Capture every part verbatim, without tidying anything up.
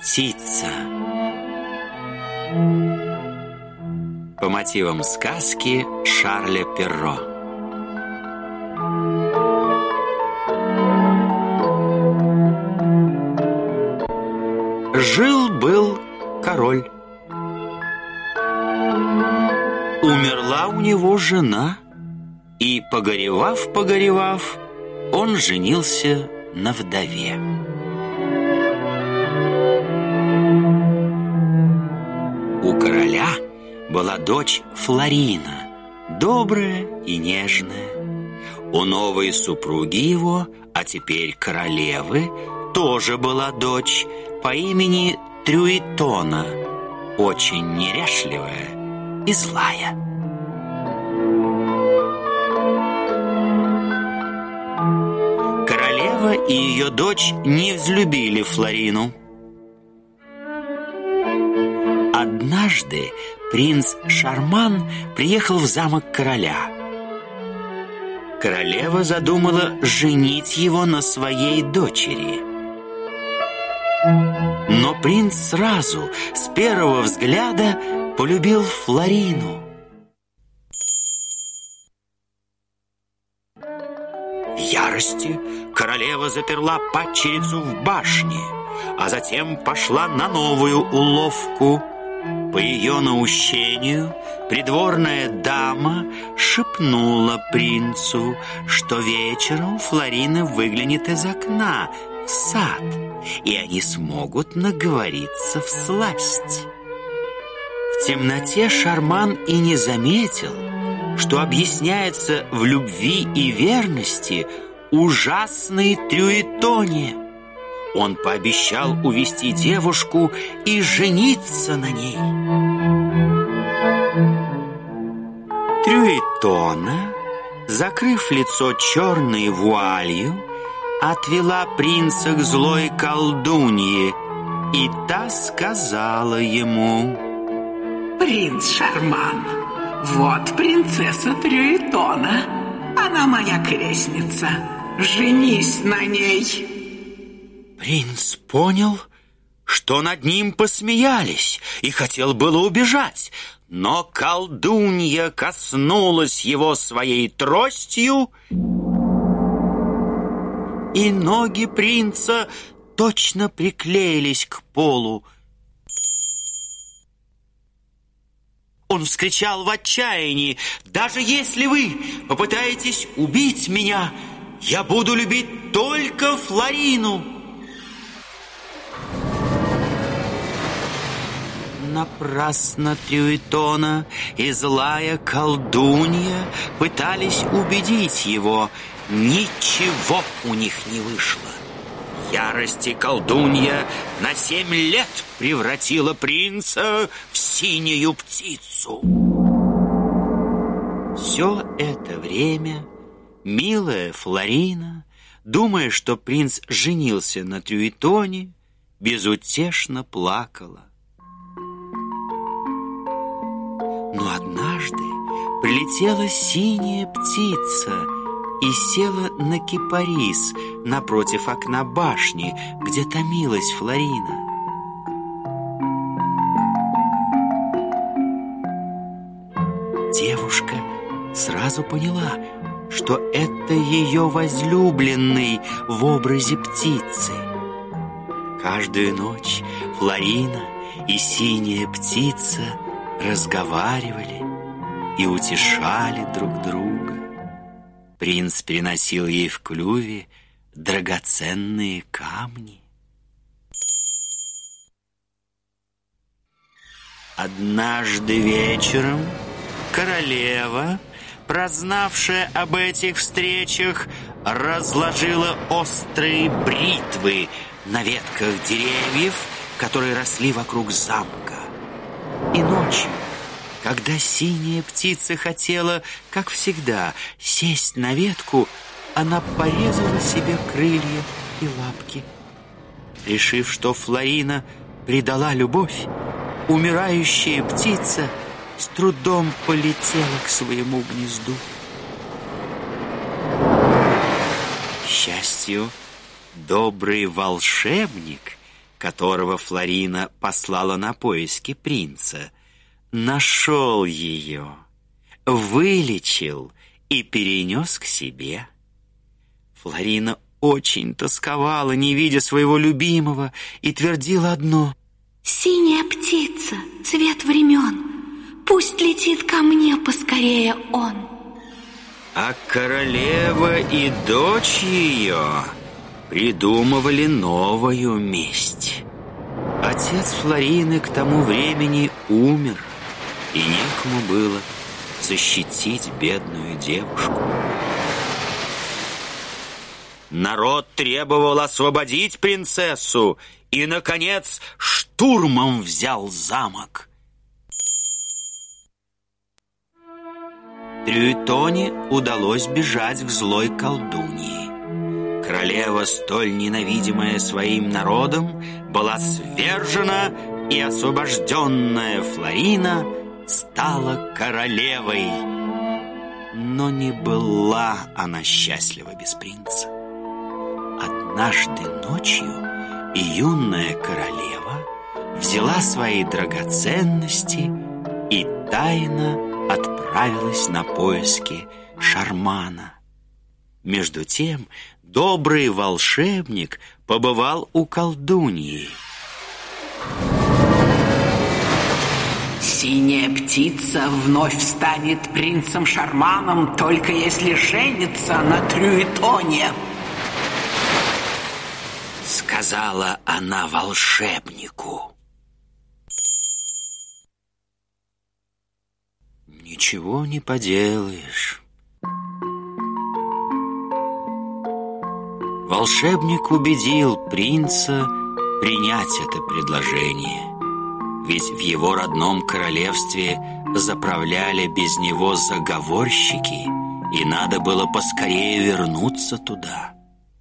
птица. По мотивам сказки Шарля Перро. Жил-был король. Умерла у него жена, и, погоревав-погоревав, он женился на вдове. У короля была дочь Флорина, добрая и нежная. У новой супруги его, а теперь королевы, тоже была дочь по имени Трюитона, очень неряшливая и злая. Королева и ее дочь не взлюбили Флорину. Однажды принц Шарман приехал в замок короля. Королева задумала женить его на своей дочери. Но принц сразу, с первого взгляда, полюбил Флорину. В ярости королева заперла падчерицу в башне, а затем пошла на новую уловку. По ее наущению придворная дама шепнула принцу, что вечером Флорина выглянет из окна в сад, и они смогут наговориться всласть. В темноте Шарман и не заметил, что объясняется в любви и верности ужасной Трюитоне. Он пообещал увести девушку и жениться на ней. Трюитона, закрыв лицо черной вуалью, отвела принца к злой колдунье, и та сказала ему: «Принц Шарман, вот принцесса Трюитона. Она моя крестница. Женись на ней». Принц понял, что над ним посмеялись, и хотел было убежать, но колдунья коснулась его своей тростью, и ноги принца точно приклеились к полу. Он вскричал в отчаянии: «Даже если вы попытаетесь убить меня, я буду любить только Флорину». Напрасно Трюитона и злая колдунья пытались убедить его. Ничего у них не вышло. В ярости колдунья на семь лет превратила принца в синюю птицу. Все это время милая Флорина, думая, что принц женился на Трюитоне, безутешно плакала. Но однажды прилетела синяя птица и села на кипарис напротив окна башни, где томилась Флорина. Девушка сразу поняла, что это ее возлюбленный в образе птицы. Каждую ночь Флорина и синяя птица разговаривали и утешали друг друга. Принц приносил ей в клюве драгоценные камни. Однажды вечером королева, прознавшая об этих встречах, разложила острые бритвы на ветках деревьев, которые росли вокруг замка. И ночью, когда синяя птица хотела, как всегда, сесть на ветку, она порезала себе крылья и лапки. Решив, что Флорина предала любовь, умирающая птица с трудом полетела к своему гнезду. К счастью, добрый волшебник которого Флорина послала на поиски принца, нашел ее, вылечил и перенес к себе. Флорина очень тосковала, не видя своего любимого, и твердила одно: «Синяя птица, цвет времен, пусть летит ко мне поскорее он». А королева и дочь ее придумывали новую месть. Отец Флорины к тому времени умер, и некому было защитить бедную девушку. Народ требовал освободить принцессу и, наконец, штурмом взял замок. Трюитоне удалось бежать к злой колдуньи. Королева, столь ненавидимая своим народом, была свержена, и освобожденная Флорина стала королевой. Но не была она счастлива без принца. Однажды ночью и юная королева взяла свои драгоценности и тайно отправилась на поиски Шармана. Между тем добрый волшебник побывал у колдуньи. Синяя птица вновь станет принцем Шарманом, только если женится на Трюитоне, сказала она волшебнику. Ничего не поделаешь. Волшебник убедил принца принять это предложение, ведь в его родном королевстве заправляли без него заговорщики, и надо было поскорее вернуться туда.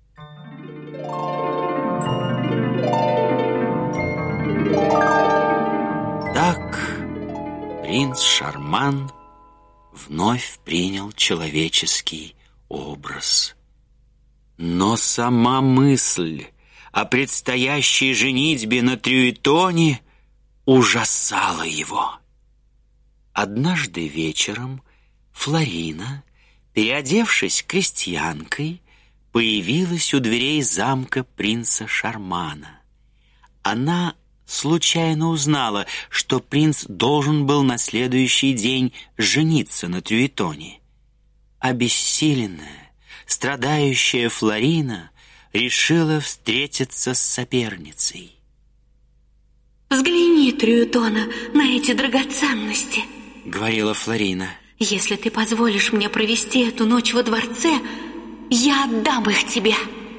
Так принц Шарман вновь принял человеческий образ. Но сама мысль о предстоящей женитьбе на Трюитоне ужасала его. Однажды вечером Флорина, переодевшись крестьянкой, появилась у дверей замка принца Шармана. Она случайно узнала, что принц должен был на следующий день жениться на Трюитоне. Обессиленная, страдающая Флорина решила встретиться с соперницей. «Взгляни, Трюитона, на эти драгоценности», — говорила Флорина. «Если ты позволишь мне провести эту ночь во дворце, я отдам их тебе».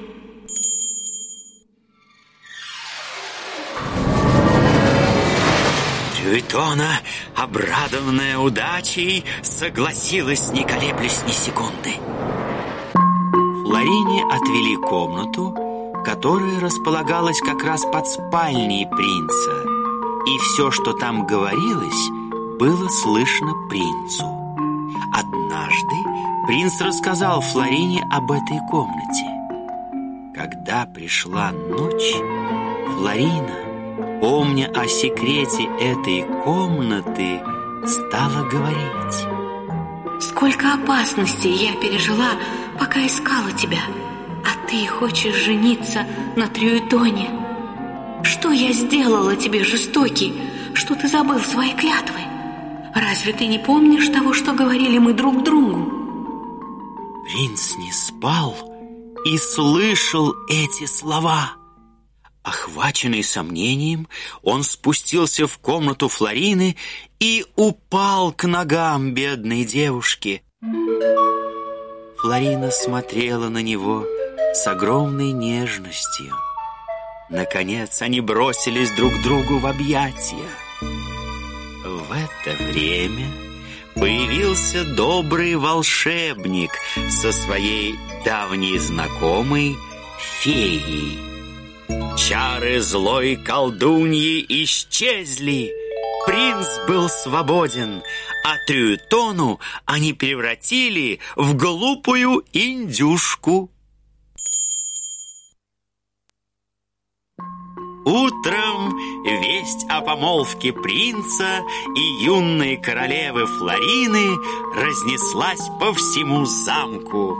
Трюитона, обрадованная удачей, согласилась, не колеблясь ни секунды. Флорине отвели комнату, которая располагалась как раз под спальней принца, и все, что там говорилось, было слышно принцу. Однажды принц рассказал Флорине об этой комнате. Когда пришла ночь, Флорина, помня о секрете этой комнаты, стала говорить: «Сколько опасностей я пережила, пока искала тебя, а ты хочешь жениться на Трюитоне. Что я сделала тебе, жестокий, что ты забыл свои клятвы? Разве ты не помнишь того, что говорили мы друг другу?» Принц не спал и слышал эти слова. Охваченный сомнением, он спустился в комнату Флорины и упал к ногам бедной девушки. Флорина смотрела на него с огромной нежностью. Наконец они бросились друг другу в объятия. В это время появился добрый волшебник со своей давней знакомой феей. Чары злой колдуньи исчезли. Принц был свободен, а Трюитону они превратили в глупую индюшку. Утром весть о помолвке принца и юной королевы Флорины разнеслась по всему замку.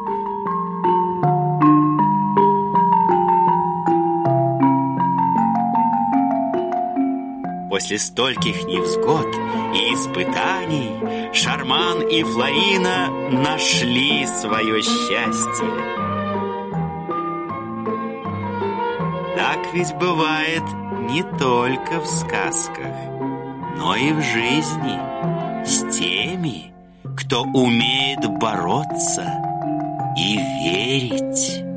После стольких невзгод и испытаний Шарман и Флорина нашли свое счастье. Так ведь бывает не только в сказках, но и в жизни с теми, кто умеет бороться и верить.